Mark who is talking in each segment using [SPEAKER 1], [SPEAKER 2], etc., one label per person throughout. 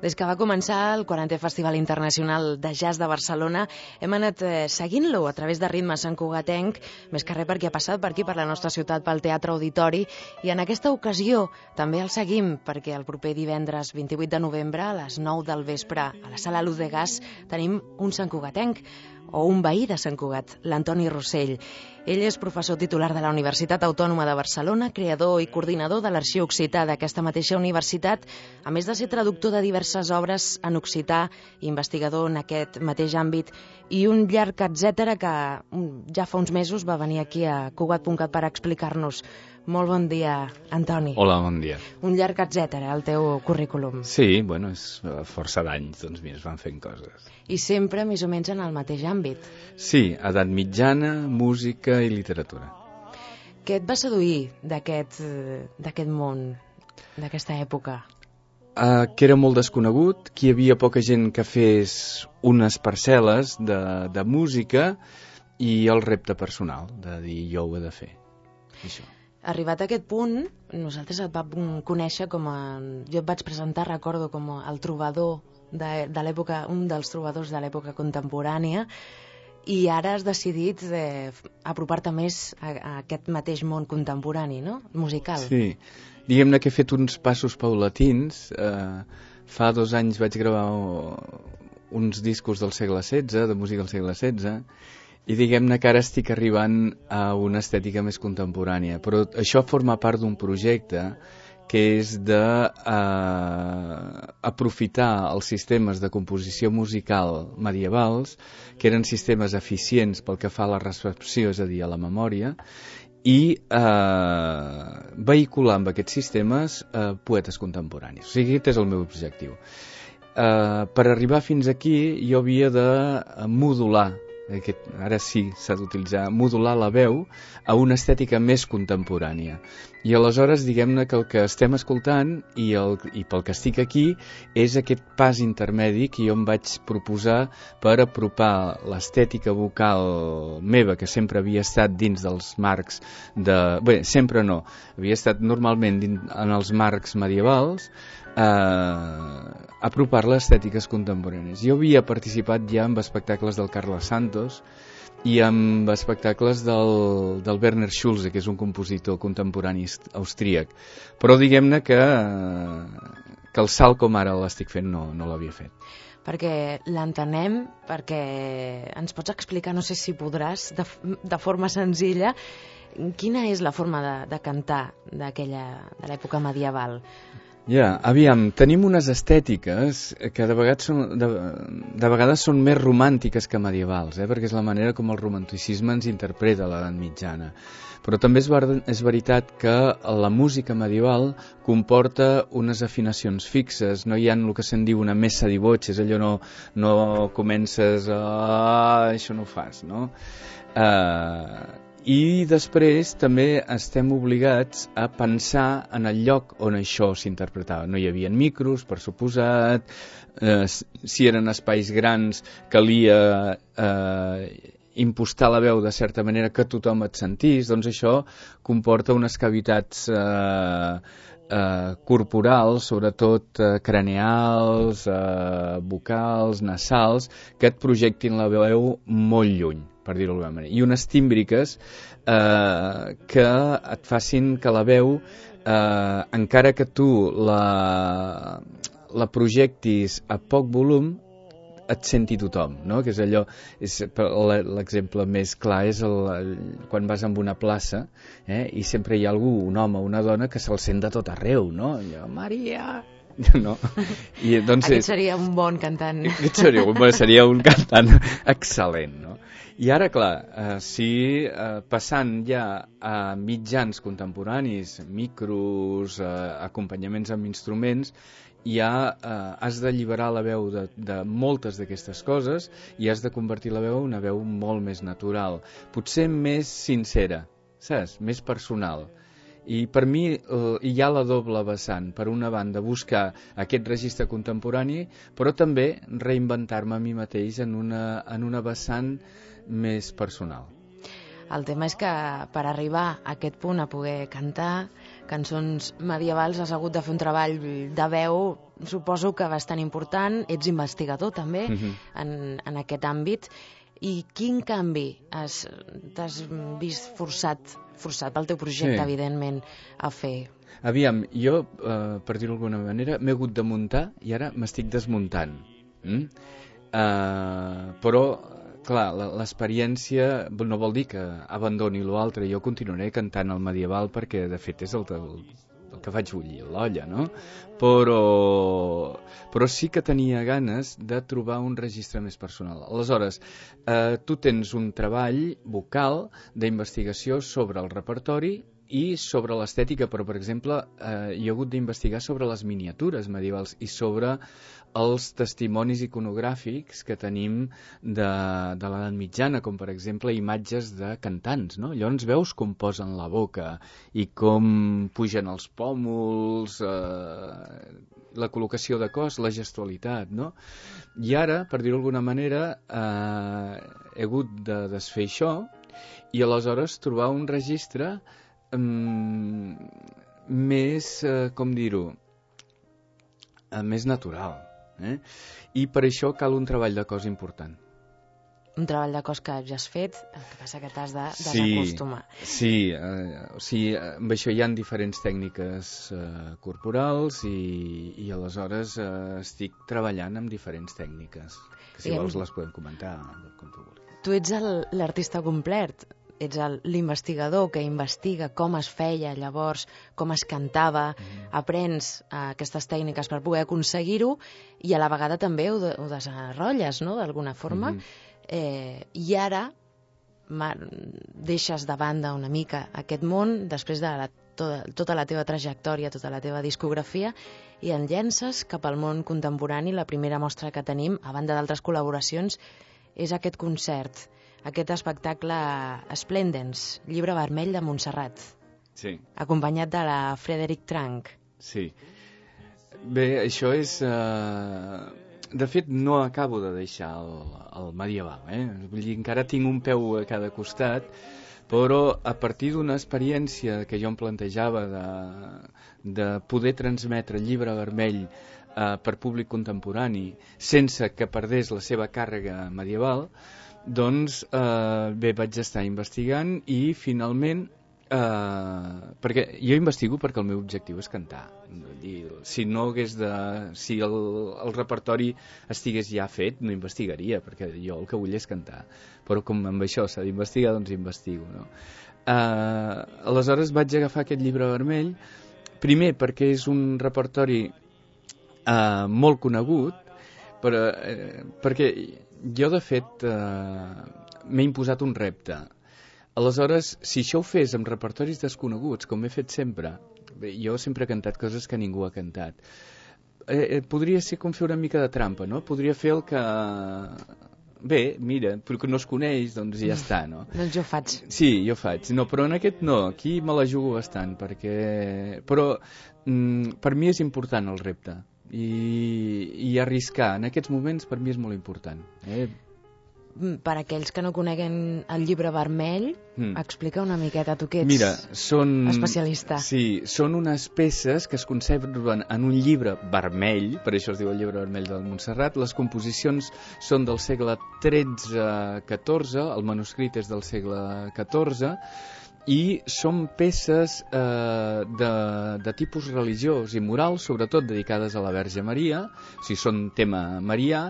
[SPEAKER 1] Des que va començar el 40è Festival Internacional de Jazz de Barcelona, hem anat seguint-lo a través de ritme santcugatenc, més que res perquè ha passat per aquí, per la nostra ciutat, pel Teatre Auditori, i en aquesta ocasió també el seguim perquè el proper divendres 28 de novembre a les 9 del vespre a la Sala Luz de Gas tenim un santcugatenc, o un veí de Sant Cugat, l'Antoni Rossell. Ell és professor titular de la Universitat Autònoma de Barcelona, creador i coordinador de l'Arxiu Occità d'aquesta mateixa universitat, a més de ser traductor de diverses obres en occità, investigador en aquest mateix àmbit, i un llarg etcètera que ja fa uns mesos va venir aquí a Cugat.cat per explicar-nos. Molt bon dia, Antoni.
[SPEAKER 2] Hola, bon dia.
[SPEAKER 1] Un llarg etcètera, el teu currículum.
[SPEAKER 2] Sí, bueno, és força d'anys, doncs mira, es van fent coses.
[SPEAKER 1] I sempre més o menys en el mateix àmbit.
[SPEAKER 2] Sí, edat mitjana, música i literatura.
[SPEAKER 1] Què et va seduir d'aquest món, d'aquesta època?
[SPEAKER 2] Que era molt desconegut, que hi havia poca gent que fes unes parcel·les de música i el repte personal, de dir jo ho he de fer. Això.
[SPEAKER 1] Arribat a aquest punt, nosaltres et vam conèixer com a... Jo et vaig presentar, recordo, com el trobador de l'època, un dels trobadors de l'època contemporània, i ara has decidit apropar-te més a aquest mateix món contemporani, no? Musical.
[SPEAKER 2] Sí, diguem-ne que he fet uns passos paulatins. Fa 2 anys vaig gravar uns discos del segle XVI, de música del segle XVI, i diguem-ne que ara estic arribant a una estètica més contemporània. Però això forma part d'un projecte que és d'aprofitar els sistemes de composició musical medievals, que eren sistemes eficients pel que fa a la recepció, és a dir, a la memòria, i vehicular amb aquests sistemes poetes contemporanis. O sigui, aquest és el meu objectiu. Per arribar fins aquí jo havia de modular, ara sí s'ha d'utilitzar, modular la veu a una estètica més contemporània. I aleshores diguem-ne que el que estem escoltant i pel que estic aquí és aquest pas intermedi que jo em vaig proposar per apropar l'estètica vocal meva, que sempre havia estat dins dels marcs sempre no, havia estat normalment en els marcs medievals, apropar-la a estètiques contemporànies. Jo havia participat ja en espectacles del Carles Santos i amb espectacles del Werner Schulze, que és un compositor contemporani austríac, però diguem-ne que el salt com ara l'estic fent no l'havia fet.
[SPEAKER 1] Perquè l'entenem, perquè ens pots explicar, no sé si podràs, de forma senzilla, quina és la forma de cantar de l'època medieval?
[SPEAKER 2] Ja, aviam, tenim unes estètiques que de vegades són més romàntiques que medievals, perquè és la manera com el romanticisme ens interpreta a l'edat mitjana. Però també és veritat que la música medieval comporta unes afinacions fixes, no hi ha el que se'n diu una messa di voce, és allò no comences això no ho fas, no? I després també estem obligats a pensar en el lloc on això s'interpretava. No hi havia micros, per suposat, si eren espais grans calia impostar la veu de certa manera que tothom et sentís, doncs això comporta unes cavitats corporals, sobretot craneals, vocals, nasals, que et projectin la veu molt lluny, per dir-ho d'alguna manera, i unes tímbriques que et facin que la veu, encara que tu la projectis a poc volum, et senti tothom, no? Que és allò, l'exemple més clar és quan vas a una plaça i sempre hi ha algú, un home o una dona, que se'l sent de tot arreu, no? Allò, Maria... No. I, doncs,
[SPEAKER 1] aquest seria un bon cantant.
[SPEAKER 2] Aquest seria un cantant excel·lent, no? I ara, clar, si passant ja a mitjans contemporanis, micros, acompanyaments amb instruments, ja has d'alliberar la veu de moltes d'aquestes coses i has de convertir la veu en una veu molt més natural, potser més sincera, saps? Més personal. I per mi hi ha la doble vessant. Per una banda, buscar aquest registre contemporani, però també reinventar-me a mi mateix en una vessant més personal.
[SPEAKER 1] El tema és que per arribar a aquest punt, a poder cantar, cançons medievals, has hagut de fer un treball de veu, suposo que bastant important, ets investigador també en aquest àmbit, i quin canvi t'has vist forçat pel teu projecte, evidentment, a fer?
[SPEAKER 2] Aviam, jo, per dir-ho d'alguna manera, m'he hagut de muntar i ara m'estic desmuntant. Però, clar, l'experiència no vol dir que abandoni l'altre. Jo continuaré cantant el medieval perquè, de fet, és el que faig bullir l'olla, no? Però sí que tenia ganes de trobar un registre més personal. Aleshores, tu tens un treball vocal d'investigació sobre el repertori i sobre l'estètica, però, per exemple, hi ha hagut d'investigar sobre les miniatures medievals i sobre els testimonis iconogràfics que tenim de l'edat mitjana, com, per exemple, imatges de cantants, no? Llavors veus com posen la boca i com pugen els pòmuls, la col·locació de cos, la gestualitat, no? I ara, per dir-ho d'alguna manera, he hagut de desfer això i aleshores trobar un registre més, com dir-ho, més natural. I per això cal un treball de cos important.
[SPEAKER 1] Un treball de cos que ja has fet, el que passa que t'has de desacostumar.
[SPEAKER 2] Sí, amb això hi ha diferents tècniques corporals i aleshores estic treballant amb diferents tècniques, que si vols les podem comentar com tu vulguis.
[SPEAKER 1] Tu ets l'artista complet, ets l'investigador que investiga com es feia llavors, com es cantava, aprens aquestes tècniques per poder aconseguir-ho i a la vegada també ho desenrotlles, no?, d'alguna forma. I ara deixes de banda una mica aquest món després de tota la teva trajectòria, tota la teva discografia, i en llences cap al món contemporani. La primera mostra que tenim, a banda d'altres col·laboracions, és aquest concert, aquest espectacle Splendens, Llibre vermell de Montserrat, acompanyat de la Frederic Trank.
[SPEAKER 2] Sí. Bé, això és... De fet, no acabo de deixar el medieval, Vull dir, encara tinc un peu a cada costat, però a partir d'una experiència que jo em plantejava de poder transmetre el Llibre vermell per públic contemporani sense que perdés la seva càrrega medieval, doncs bé, vaig estar investigant i finalment perquè jo investigo perquè el meu objectiu és cantar. Si el repertori estigués ja fet, no investigaria, perquè jo el que vull és cantar. Però com amb això s'ha d'investigar, doncs investigo, no? Aleshores vaig agafar aquest Llibre vermell, primer perquè és un repertori molt conegut, perquè jo de fet m'he imposat un repte. Aleshores, si això ho fes amb repertoris desconeguts, com he fet sempre, jo sempre he cantat coses que ningú ha cantat, podria ser com fer una mica de trampa, no? Podria fer el que... Bé, mira, perquè no es coneix, doncs ja està, no?
[SPEAKER 1] Doncs jo faig.
[SPEAKER 2] Sí, jo faig. No, però en aquest no, aquí me la jugo bastant, perquè... Però per mi és important el repte, i arriscar en aquests moments per mi és molt important.
[SPEAKER 1] Per aquells que no coneguen el Llibre vermell, explica una miqueta, tu que ets especialista.
[SPEAKER 2] Sí, són unes peces que es conserven en un llibre vermell, per això es diu el Llibre vermell de Montserrat. Les composicions són del segle XIII-XIV, el manuscrit és del segle XIV, i són peces de tipus religiós i moral, sobretot dedicades a la Verge Maria, o sigui, són tema marià,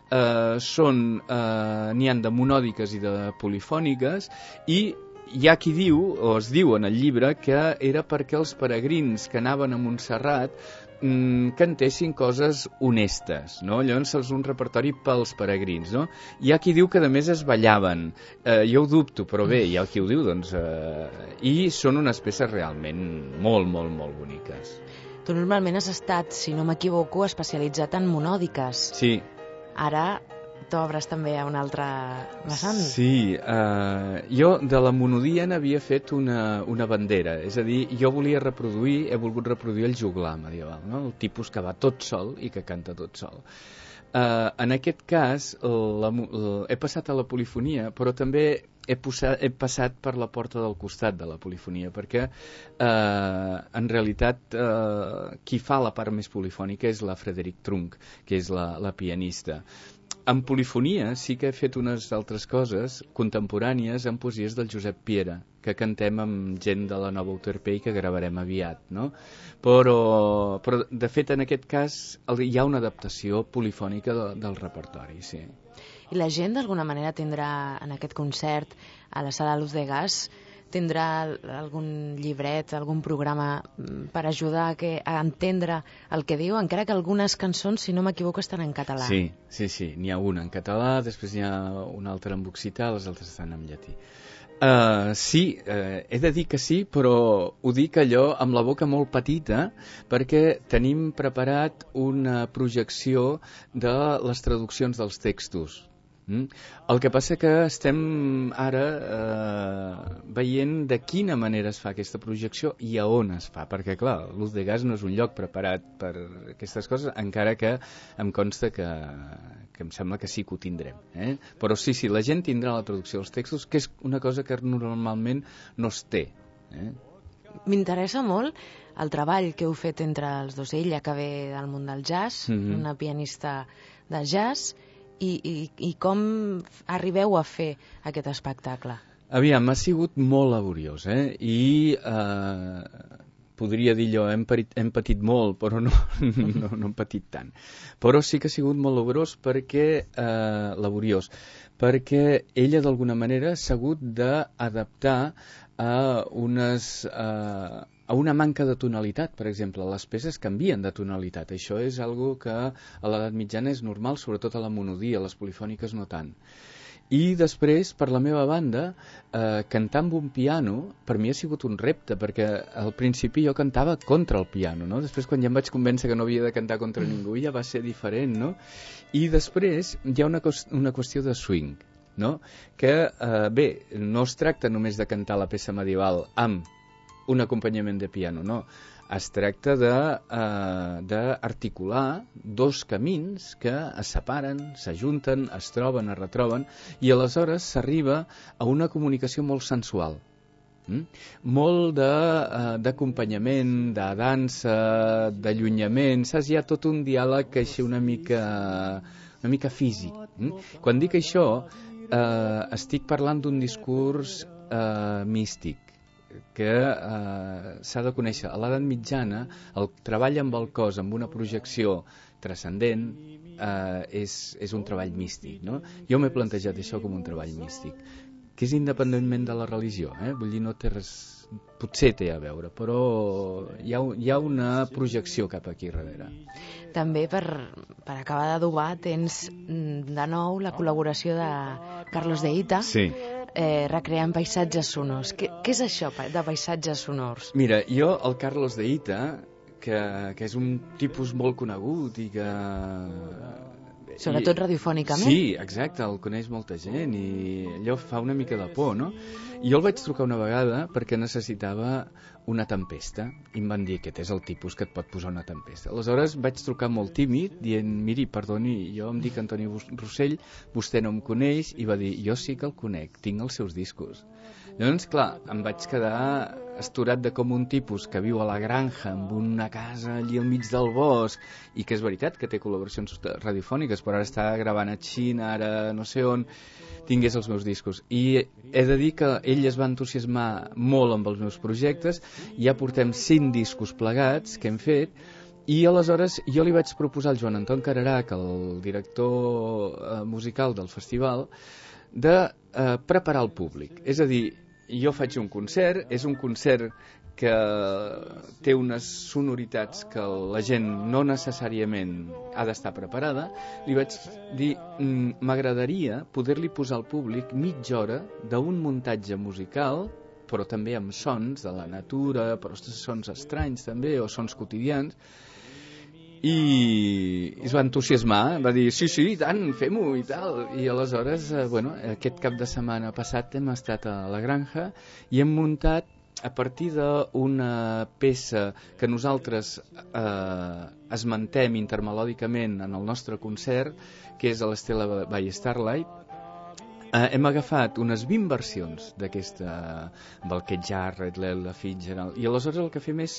[SPEAKER 2] n'hi ha de monòdiques i de polifòniques, i hi ha qui diu, o es diu en el llibre, que era perquè els peregrins que anaven a Montserrat cantessin coses honestes, no? Llavors és un repertori pels peregrins, no? Hi ha qui diu que a més es ballaven, jo ho dubto, però bé, hi ha qui ho diu, doncs, i són unes peces realment molt, molt, molt boniques.
[SPEAKER 1] Tu normalment has estat, si no m'equivoco, especialitzat en monòdiques.
[SPEAKER 2] Sí.
[SPEAKER 1] Ara t'obres també a un altre vessant.
[SPEAKER 2] Sí, jo de la monodia n'havia fet una bandera, és a dir, jo he volgut reproduir el joglar medieval, no? El tipus que va tot sol i que canta tot sol. En aquest cas, he passat a la polifonia, però també he passat per la porta del costat de la polifonia, perquè en realitat qui fa la part més polifònica és la Frederic Trunk, que és la pianista. En polifonia sí que he fet unes altres coses contemporànies amb poesies del Josep Piera, que cantem amb gent de la Nova Uterpei que gravarem aviat, no? Però de fet en aquest cas hi ha una adaptació polifònica del repertori, sí.
[SPEAKER 1] I la gent d'alguna manera tindrà en aquest concert a la Sala Luz de Gas tindrà algun llibret, algun programa per ajudar a entendre el que diu, encara que algunes cançons, si no m'equivoco, estan en català.
[SPEAKER 2] Sí, n'hi ha una en català, després n'hi ha una altra en occità, les altres estan en llatí. He de dir que sí, però ho dic allò amb la boca molt petita, perquè tenim preparat una projecció de les traduccions dels textos. El que passa que estem ara veient de quina manera es fa aquesta projecció i a on es fa, perquè clar, Luz de Gas no és un lloc preparat per aquestes coses, encara que em consta que em sembla que sí que ho tindrem, però sí, la gent tindrà la traducció dels textos, que és una cosa que normalment no es té.
[SPEAKER 1] M'interessa molt el treball que heu fet entre els dos, ella que ve del món del jazz, una pianista de jazz, i com arribeu a fer aquest espectacle?
[SPEAKER 2] Aviam, ha sigut molt laboriós, i podria dir allò, hem patit molt, però no hem patit tant. Però sí que ha sigut molt laboriós perquè ella d'alguna manera s'ha hagut d'adaptar a una manca de tonalitat, per exemple. Les peces canvien de tonalitat. Això és algo que a l'edat mitjana és normal, sobretot a la monodia, les polifòniques no tant. I després, per la meva banda, cantar amb un piano, per mi ha sigut un repte, perquè al principi jo cantava contra el piano, no? Després, quan ja em vaig convèncer que no havia de cantar contra ningú, ja va ser diferent, no? I després hi ha una qüestió de swing, no? Que, no es tracta només de cantar la peça medieval amb un acompanyament de piano, no. Es tracta d'articular dos camins que es separen, s'ajunten, es troben, es retroben, i aleshores s'arriba a una comunicació molt sensual. Molt d'acompanyament, de dansa, d'allunyament, saps? Hi ha tot un diàleg que és una mica físic. Quan dic això, estic parlant d'un discurs místic, que s'ha de conèixer. A l'edat mitjana, el treball amb el cos, amb una projecció transcendent, és un treball místic, no? Jo m'he plantejat això com un treball místic, que és independentment de la religió, Vull dir, no té res... Potser té a veure, però hi ha una projecció cap aquí darrere.
[SPEAKER 1] També, per acabar d'adobar, tens de nou la col·laboració de Carlos de Ita, recreant paisatges sonors. Què és això de paisatges sonors?
[SPEAKER 2] Mira, jo, el Carlos de Ita, que és un tipus molt conegut i que...
[SPEAKER 1] Sobretot radiofònicament.
[SPEAKER 2] Sí, exacte, el coneix molta gent i allò fa una mica de por, no? I jo el vaig trucar una vegada perquè necessitava una tempesta i em van dir que aquest és el tipus que et pot posar una tempesta. Aleshores vaig trucar molt tímid dient, miri, perdoni, jo em dic Antoni Rossell, vostè no em coneix, i va dir, jo sí que el conec, tinc els seus discos. Llavors, clar, em vaig quedar asturat de com un tipus que viu a la granja amb una casa allí al mig del bosc, i que és veritat que té col·laboracions radiofòniques, però ara està gravant a Xina, ara no sé on, tingués els meus discos. I he de dir que ell es va entusiasmar molt amb els meus projectes, ja portem 5 discos plegats que hem fet, i aleshores jo li vaig proposar al Joan Anton Cararac, el director musical del festival, de preparar el públic. És a dir, jo faig un concert, és un concert que té unes sonoritats que la gent no necessàriament ha d'estar preparada. Li vaig dir, m'agradaria poder-li posar al públic mitja hora d'un muntatge musical, però també amb sons de la natura, però sons estranys també, o sons quotidians, i es va entusiasmar, va dir, sí, i tant, fem-ho i tal. I aleshores, aquest cap de setmana passat hem estat a la granja i hem muntat a partir d'una peça que nosaltres esmentem intermelòdicament en el nostre concert, que és a l'Estela by Starlight, hem agafat unes 20 versions d'aquesta, amb el Keith Jarrett, l'Ella Fitzgerald, i aleshores el que fem és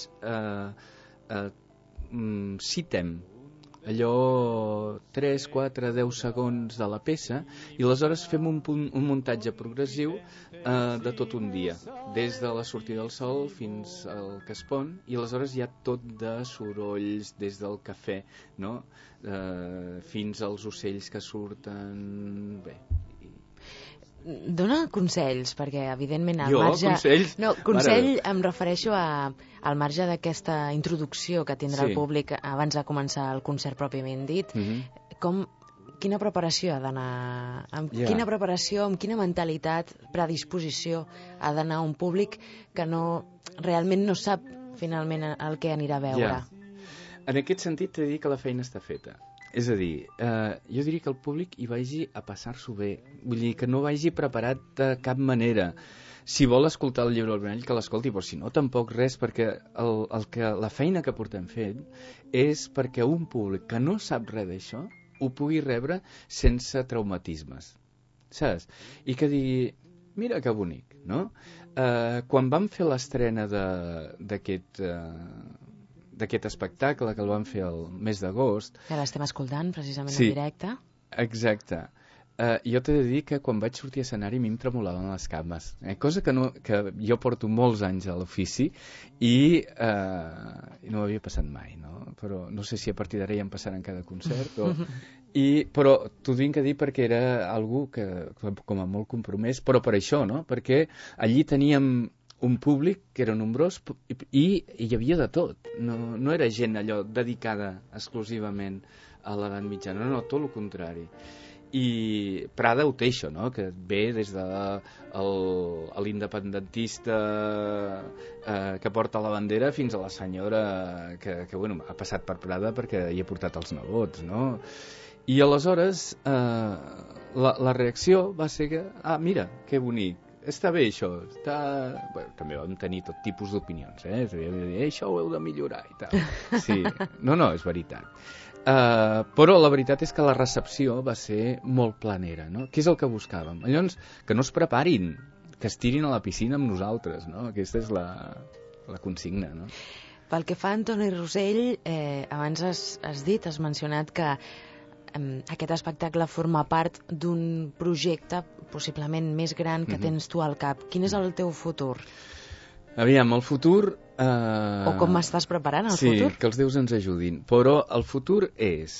[SPEAKER 2] citem allò 3, 4, 10 segons de la peça i aleshores fem un muntatge progressiu de tot un dia, des de la sortida del sol fins al que es pon, i aleshores hi ha tot de sorolls des del cafè, no? Fins als ocells que surten... Bé,
[SPEAKER 1] dona consells, perquè evidentment al
[SPEAKER 2] jo,
[SPEAKER 1] marge...
[SPEAKER 2] consells?
[SPEAKER 1] No, consell em refereixo al marge d'aquesta introducció que tindrà el públic abans de començar el concert pròpiament dit. Quina preparació ha d'anar... Quina preparació, amb quina mentalitat, predisposició ha d'anar un públic que realment no sap finalment el que anirà a veure?
[SPEAKER 2] En aquest sentit t'he de dir que la feina està feta. És a dir, jo diria que el públic hi vagi a passar-s'ho bé. Vull dir, que no vagi preparat de cap manera. Si vol escoltar el Llibre Vermell, que l'escolti, però si no, tampoc res, perquè la feina que portem fent és perquè un públic que no sap res d'això ho pugui rebre sense traumatismes, saps? I que digui, mira que bonic, no? Quan vam fer l'estrena d'aquest espectacle, que el vam fer el mes d'agost...
[SPEAKER 1] Que l'estem escoltant, precisament, en directe.
[SPEAKER 2] Exacte. Jo t'he de dir que quan vaig sortir a escenari a mi em tremolaven les cames, cosa que jo porto molts anys a l'ofici i no m'havia passat mai, no? Però no sé si a partir d'ara ja em passarà en cada concert però t'ho tinc a dir perquè era algú que com a molt compromès, però per això, no? Perquè allí teníem un públic que era nombrós i hi havia de tot, no era gent allò dedicada exclusivament a l'edat mitjana, no, tot el contrari. I Prada ho té això, no? Que ve des de l'independentista que porta la bandera fins a la senyora que bueno, ha passat per Prada perquè hi ha portat els nebots, no? I aleshores la reacció va ser que, mira, que bonic, està bé això, bueno, també vam tenir tot tipus d'opinions, això ho heu de millorar i tal. Sí, no, és veritat. Però la veritat és que la recepció va ser molt planera, no? Què és el que buscàvem? Llavors, que no es preparin, que es tirin a la piscina amb nosaltres, no? Aquesta és la consigna, no?
[SPEAKER 1] Pel que fa a Antoni Rossell, abans has mencionat que aquest espectacle forma part d'un projecte possiblement més gran que tens tu al cap. Quin és el teu futur?
[SPEAKER 2] Aviam, el futur...
[SPEAKER 1] O com m'estàs preparant el futur?
[SPEAKER 2] Sí, que els déus ens ajudin. Però el futur és...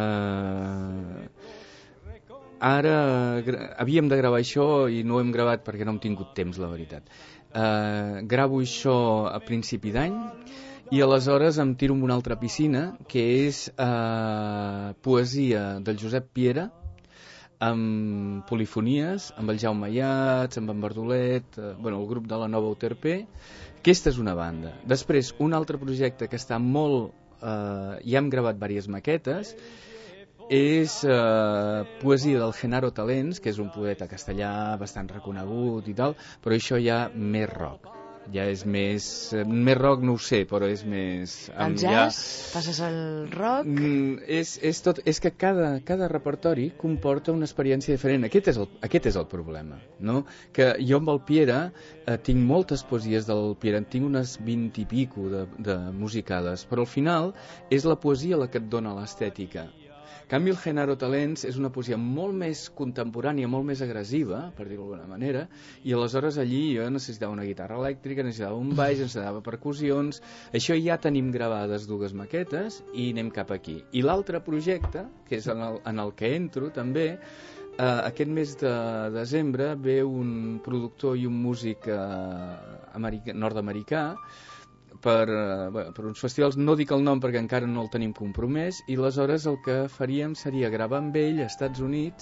[SPEAKER 2] Ara havíem de gravar això i no ho hem gravat perquè no hem tingut temps, la veritat. Gravo això a principi d'any i aleshores em tiro en una altra piscina, que és poesia del Josep Piera, amb polifonies, amb el Jaume Ayats, amb en Verdolet, el grup de la Nova UTRP. Aquesta és una banda. Després, un altre projecte que està molt... ja hem gravat diverses maquetes, és poesia del Genaro Talents, que és un poeta castellà bastant reconegut i tal, però això ja més rock. Ja és més rock, no ho sé, però és més...
[SPEAKER 1] El jazz? Passes al rock?
[SPEAKER 2] És que cada repertori comporta una experiència diferent. Aquest és el problema, no? Que jo amb el Piera tinc moltes poesies del Piera, en tinc unes 20 i pico de musicades, però al final és la poesia la que et dona l'estètica. En canvi, el Genaro Talents és una poesia molt més contemporània, molt més agressiva, per dir-ho d'alguna manera, i aleshores allí jo necessitava una guitarra elèctrica, necessitava un baix, necessitava percussions... Això ja tenim gravades 2 maquetes i anem cap aquí. I l'altre projecte, que és en el que entro també, aquest mes de desembre ve un productor i un músic nord-americà per uns festivals, no dic el nom perquè encara no el tenim compromès, i aleshores el que faríem seria gravar amb ell als Estats Units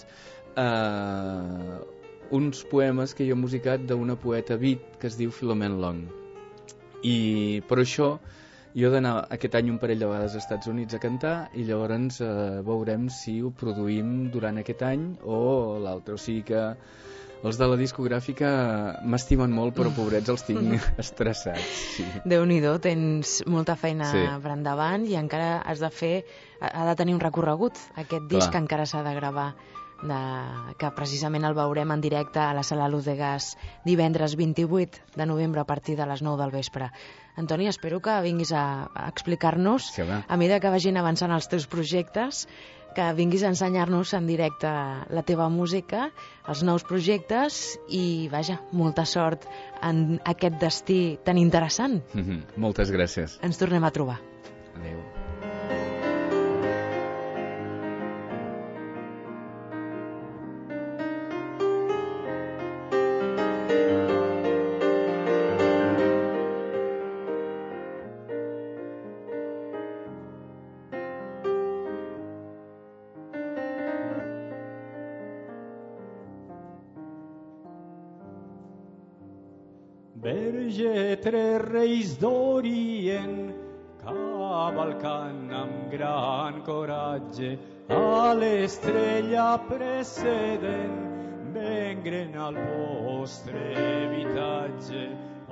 [SPEAKER 2] uns poemes que jo he musicat d'una poeta beat que es diu Philomene Long. I per això jo he d'anar aquest any un parell de vegades als Estats Units a cantar i llavors veurem si ho produïm durant aquest any o l'altre. O sigui que Els de la discogràfica m'estimen molt, però pobrets els tinc estressats. Sí.
[SPEAKER 1] Déu-n'hi-do, tens molta feina per endavant i encara ha de tenir un recorregut. Aquest disc encara s'ha de gravar, que precisament el veurem en directe a la Sala Luz de Gas divendres 28 de novembre a partir de les 9 del vespre. Antoni, espero que vinguis a explicar-nos, a mesura que vagin avançant els teus projectes, que vinguis a ensenyar-nos en directe la teva música, els nous projectes i, vaja, molta sort en aquest destí tan interessant.
[SPEAKER 2] Moltes gràcies.
[SPEAKER 1] Ens tornem a trobar.
[SPEAKER 2] Adéu.
[SPEAKER 3] Verge tres reis d'Orient, cavalcant amb gran coratge, a l'estrella precedent, vengren al vostre habitatge,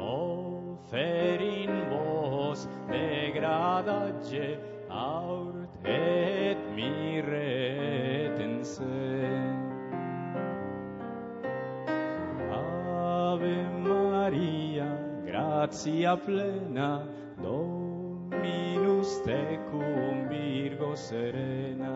[SPEAKER 3] oferint-vos de gradatge, aur et mirret encén. Ave Maria, gratia plena, Dominus tecum, Virgo serena.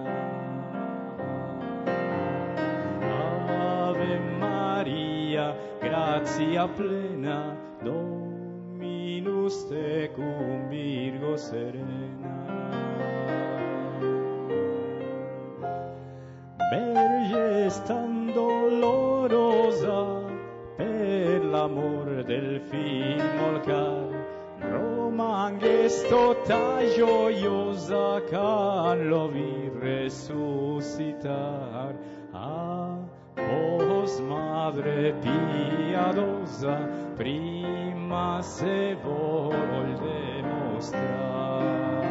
[SPEAKER 3] Ave Maria, gratia plena, Dominus tecum, Virgo serena. Verge tan dolorosa, per l'amor del fill molt car, romangues tota joiosa, can lo vi resucitar. A vos, Madre piadosa, prima se vol demostrar.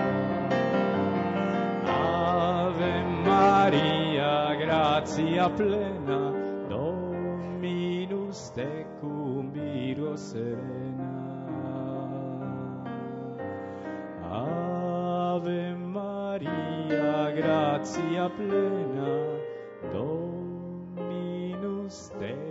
[SPEAKER 3] Ave Maria, gratia plena, Dominus tecum, Virgo serena. Ave Maria, gratia plena, Dominus tecum.